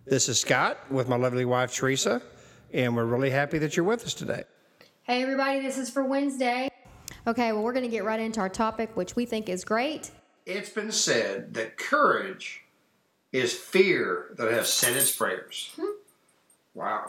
This is Scott with my lovely wife, Teresa, and we're really happy that you're with us today. Hey, everybody, this is for Wednesday. Okay, well, we're going to get right into our topic, which we think is great. It's been said that courage is fear that has said its prayers. Wow.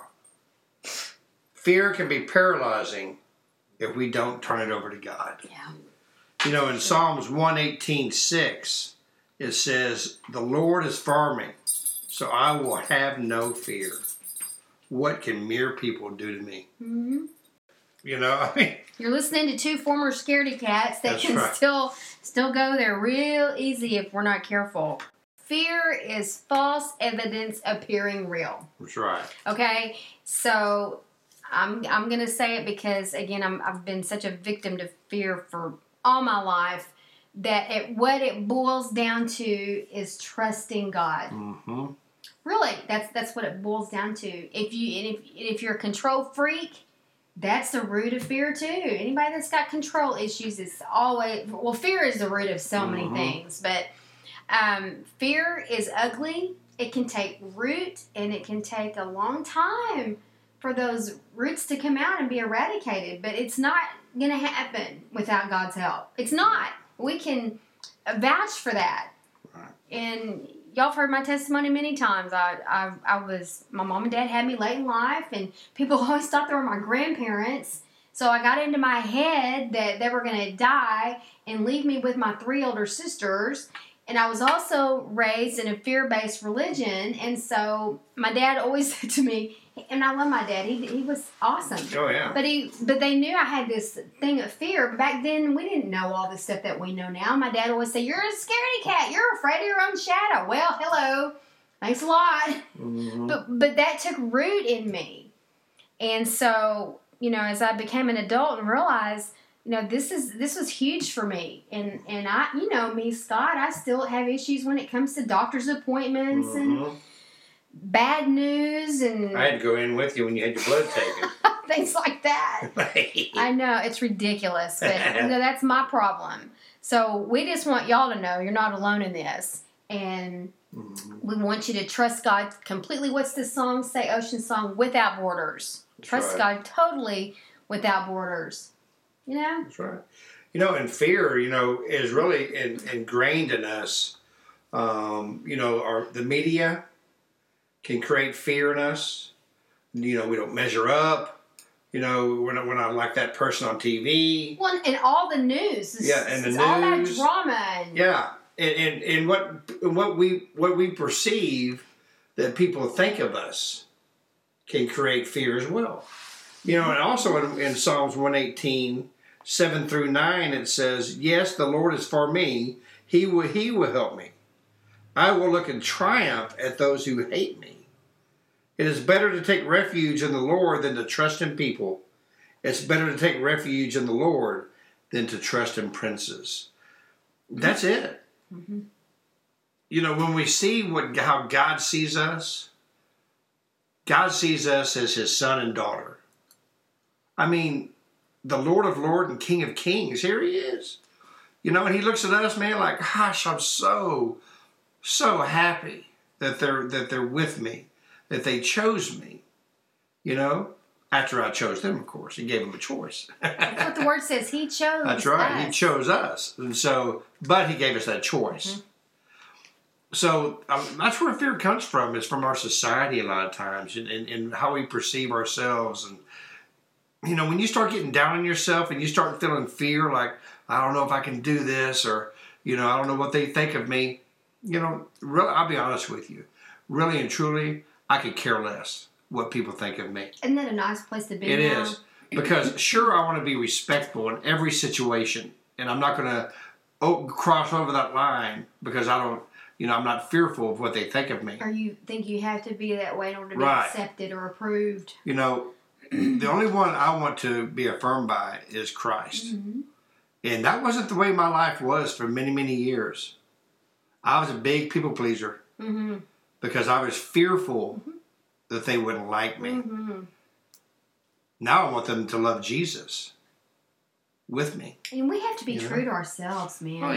Fear can be paralyzing if we don't turn it over to God. Yeah. You know, in Psalms 118:6, it says, "The Lord is for me, so I will have no fear. What can mere people do to me?" Mm-hmm. You know, I mean, you're listening to two former scaredy cats that can right. still go there real easy if we're not careful. Fear is false evidence appearing real. That's right. Okay, so I'm gonna say it because again I've been such a victim to fear for all my life that what it boils down to is trusting God. Mm-hmm. Really, that's what it boils down to. If you're a control freak, that's the root of fear too. Anybody that's got control issues is always fear is the root of so many things, but fear is ugly. It can take root, and it can take a long time for those roots to come out and be eradicated. But it's not going to happen without God's help. It's not. We can vouch for that. Right. And y'all have heard my testimony many times. My mom and dad had me late in life, and people always thought they were my grandparents. So I got into my head that they were going to die and leave me with my 3 older sisters. And I was also raised in a fear-based religion. And so my dad always said to me, and I love my dad. He was awesome. Oh, yeah. But they knew I had this thing of fear. Back then, we didn't know all the stuff that we know now. My dad always say, "You're a scaredy cat. You're afraid of your own shadow." Well, hello. Thanks a lot. Mm-hmm. But that took root in me. And so, as I became an adult and realized, this was huge for me. And I, me, Scott, I still have issues when it comes to doctor's appointments and bad news, and I had to go in with you when you had your blood taken. things like that. I know, it's ridiculous, but that's my problem. So we just want y'all to know you're not alone in this, and we want you to trust God completely. What's this song say? Ocean Song, without borders. That's trust right. God totally without borders. That's right. And fear, is really ingrained in us. The media can create fear in us. We don't measure up. We're not like that person on TV. Well, and all the news. It's all about drama. Yeah, and what we perceive that people think of us can create fear as well. And also in Psalms 118:7-9, it says, "Yes, the Lord is for me. He will help me. I will look in triumph at those who hate me. It is better to take refuge in the Lord than to trust in people. It's better to take refuge in the Lord than to trust in princes." That's it. Mm-hmm. When we see how God sees us as His son and daughter. I mean, the Lord of Lords and King of Kings, here He is. And He looks at us, man, like, gosh, I'm so happy that they're with me, that they chose me, after I chose them, of course. He gave them a choice. That's what the word says. He chose That's right. us. He chose us. And so, but He gave us that choice. Mm-hmm. So that's where fear comes from. It's from our society a lot of times and how we perceive ourselves. And, when you start getting down on yourself and you start feeling fear, like, I don't know if I can do this, or, I don't know what they think of me. Really, I'll be honest with you. Really and truly, I could care less what people think of me. Isn't that a nice place to be? It is. Because sure, I want to be respectful in every situation. And I'm not going to cross over that line because I don't, I'm not fearful of what they think of me. Or you think you have to be that way in order to be accepted or approved. The only one I want to be affirmed by is Christ. Mm-hmm. And that wasn't the way my life was for many, many years. I was a big people pleaser because I was fearful that they wouldn't like me. Mm-hmm. Now I want them to love Jesus with me. And we have to be true to ourselves, man. Oh, yeah.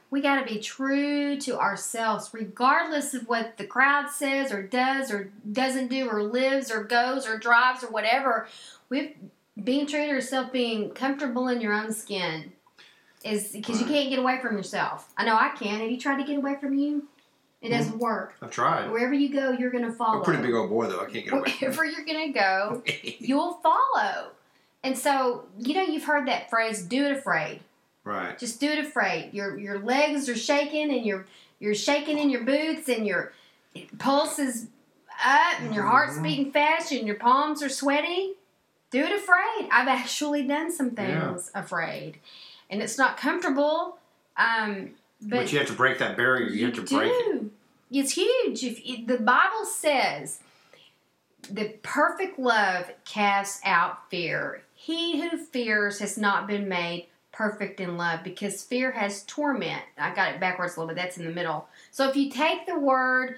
We got to be true to ourselves, regardless of what the crowd says or does or doesn't do or lives or goes or drives or whatever. Being true to yourself, being comfortable in your own skin, is because you can't get away from yourself. I know I can. Have you tried to get away from you? It doesn't work. I've tried. Wherever you go, you're going to follow. I'm a pretty big old boy, though. I can't get away. Wherever you're going to go, you'll follow. And so, you've heard that phrase, do it afraid. Right. Just do it afraid. Your legs are shaking and you're shaking in your boots and your pulse is up and your heart's beating fast and your palms are sweaty. Do it afraid. I've actually done some things afraid. And it's not comfortable. But you have to break that barrier. You have to break it. It's huge. The Bible says the perfect love casts out fear. He who fears has not been made perfect in love, because fear has torment. I got it backwards a little bit. That's in the middle. So if you take the word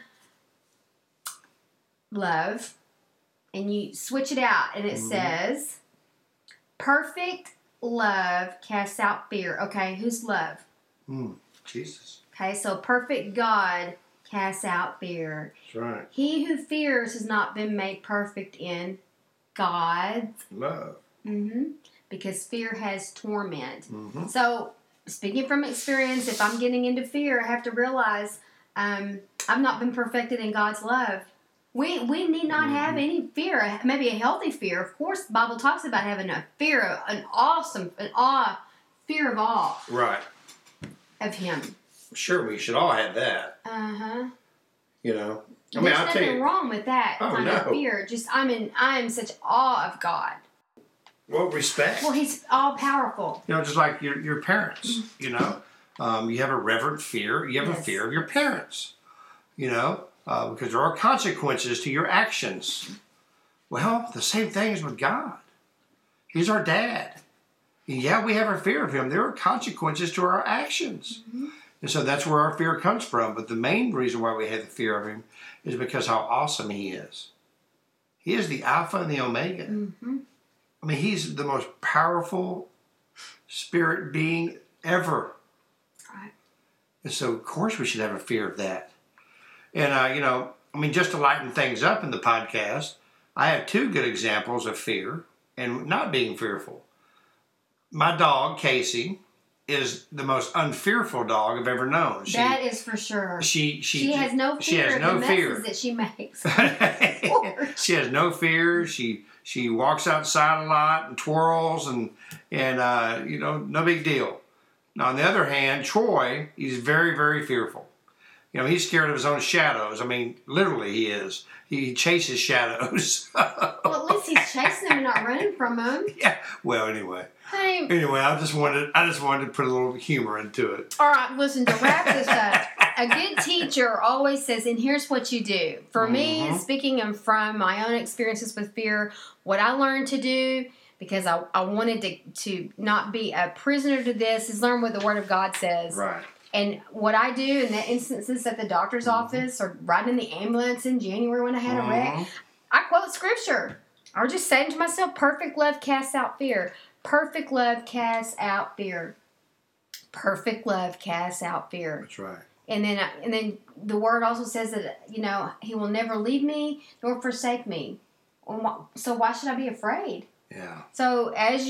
love and you switch it out, and it says perfect love casts out fear. Okay, who's love? Jesus. Okay, so perfect God casts out fear. That's right. He who fears has not been made perfect in God's love. Because fear has torment. So, speaking from experience, if I'm getting into fear, I have to realize I've not been perfected in God's love. We need not have any fear. Maybe a healthy fear. Of course, the Bible talks about having a fear, fear of awe. Right. Of Him. Sure, we should all have that. There's nothing wrong with that kind of fear. Just I'm such awe of God. Well, respect. Well, He's all powerful. Just like your parents. You have a reverent fear. You have a fear of your parents. Because there are consequences to your actions. Well, the same thing is with God. He's our dad. And yeah, we have a fear of Him. There are consequences to our actions. And so that's where our fear comes from. But the main reason why we have the fear of Him is because how awesome He is. He is the Alpha and the Omega. He's the most powerful spirit being ever. Right. And so, of course, we should have a fear of that. And, just to lighten things up in the podcast, I have two good examples of fear and not being fearful. My dog, Casey, is the most unfearful dog I've ever known. That is for sure. She has no fear of the messes that she makes. She has no fear. She walks outside a lot and twirls and no big deal. Now, on the other hand, Troy, he's very, very fearful. He's scared of his own shadows. Literally he is. He chases shadows. Well, at least he's chasing them and not running from them. Yeah. Well, anyway. Anyway, I just wanted to put a little humor into it. All right, listen, to wrap this up, a good teacher always says, and here's what you do. For me, speaking from my own experiences with fear, what I learned to do, because I wanted to not be a prisoner to this, is learn what the Word of God says. Right. And what I do in the instances at the doctor's office or riding in the ambulance in January when I had a wreck, I quote Scripture. Or just saying to myself, perfect love casts out fear. Perfect love casts out fear. Perfect love casts out fear. That's right. And then the Word also says that, He will never leave me nor forsake me. So why should I be afraid? Yeah. So as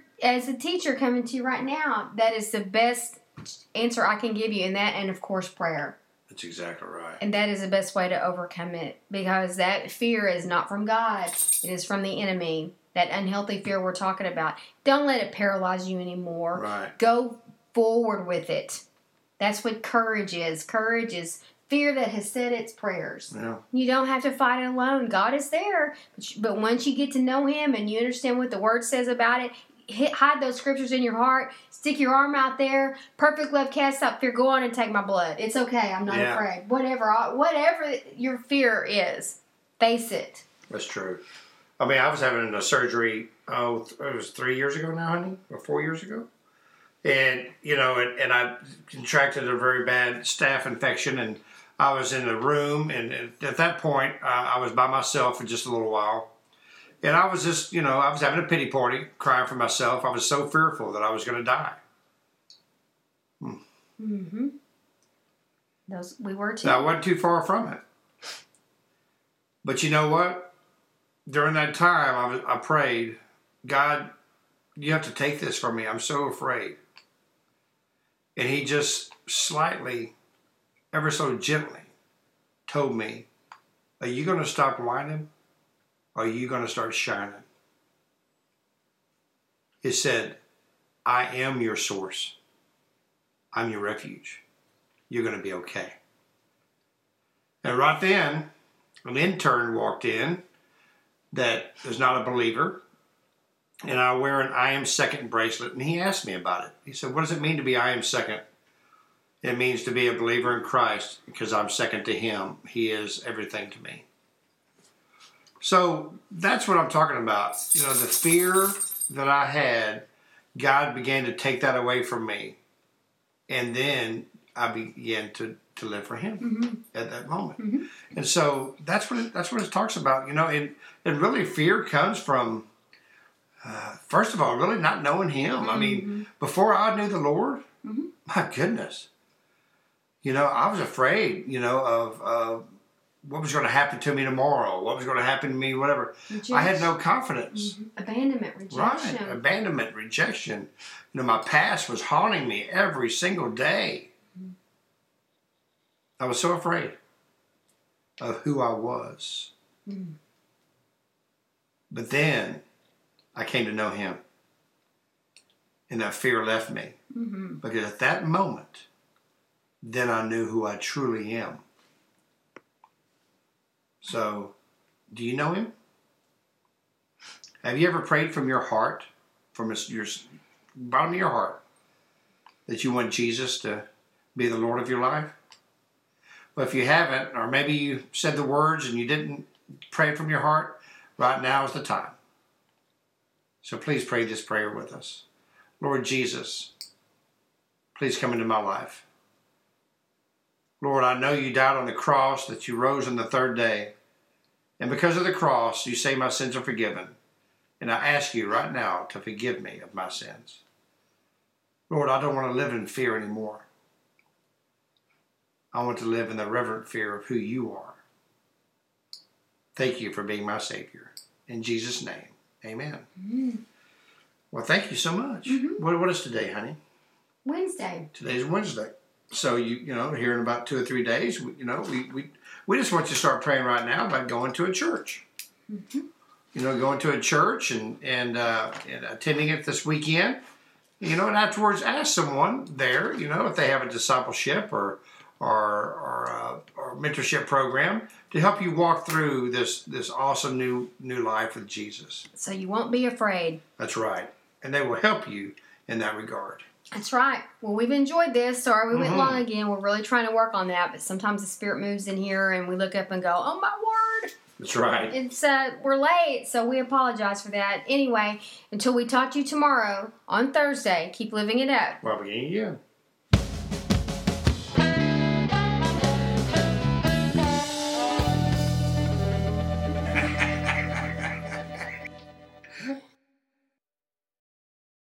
a teacher coming to you right now, that is the best answer I can give you, and of course prayer. That's exactly right. And that is the best way to overcome it, because that fear is not from God. It is from the enemy. That unhealthy fear we're talking about. Don't let it paralyze you anymore. Right. Go forward with it. That's what courage is. Courage is fear that has said its prayers. Yeah. You don't have to fight it alone. God is there. But once you get to know Him and you understand what the Word says about it, hide those scriptures in your heart. Stick your arm out there. Perfect love casts out fear. Go on and take my blood. It's okay. I'm not afraid. Whatever your fear is, face it. That's true. I was having a surgery, it was 3 years ago now, honey, or 4 years ago. And, and I contracted a very bad staph infection, and I was in a room, and at that point, I was by myself for just a little while. And I was just, I was having a pity party, crying for myself. I was so fearful that I was going to die. We were too. I wasn't too far from it. But you know what? During that time, I prayed, God, you have to take this from me. I'm so afraid. And he just slightly, ever so gently, told me, are you going to stop whining? Or are you going to start shining? He said, I am your source. I'm your refuge. You're going to be okay. And right then, an intern walked in that is not a believer. And I wear an I am second bracelet. And he asked me about it. He said, what does it mean to be I am second? It means to be a believer in Christ because I'm second to him. He is everything to me. So that's what I'm talking about. You know, the fear that I had, God began to take that away from me. And then I began to live for him at that moment. And so that's what it talks about. You know, and really fear comes from, first of all, really not knowing him. I mean, before I knew the Lord, my goodness. You know, I was afraid, you know, of what was going to happen to me tomorrow, what was going to happen to me, whatever. I had no confidence. Abandonment, rejection. Right, abandonment, rejection. You know, my past was haunting me every single day. I was so afraid of who I was. But then I came to know him. And that fear left me. Because at that moment, then I knew who I truly am. So, do you know him? Have you ever prayed from your heart, from your bottom of your heart, that you want Jesus to be the Lord of your life? Well, if you haven't, or maybe you said the words and you didn't pray from your heart, right now is the time. So please pray this prayer with us. Lord Jesus, please come into my life. Lord, I know you died on the cross, that you rose on the third day. And because of the cross, you say my sins are forgiven. And I ask you right now to forgive me of my sins. Lord, I don't want to live in fear anymore. I want to live in the reverent fear of who you are. Thank you for being my Savior. In Jesus' name, amen. Well, thank you so much. What is today, honey? Wednesday. Today's Wednesday. So, you know, here in about 2 or 3 days, we just want you to start praying right now about going to a church. You know, going to a church and attending it this weekend. You know, and afterwards ask someone there, you know, if they have a discipleship or mentorship program to help you walk through this awesome new life with Jesus. So you won't be afraid. That's right. And they will help you in that regard. That's right. Well, we've enjoyed this. Sorry we went long again. We're really trying to work on that, but sometimes the Spirit moves in here and we look up and go, oh my word. That's right. It's we're late, so we apologize for that. Anyway, until we talk to you tomorrow on Thursday, keep living it up. Well, beginning again.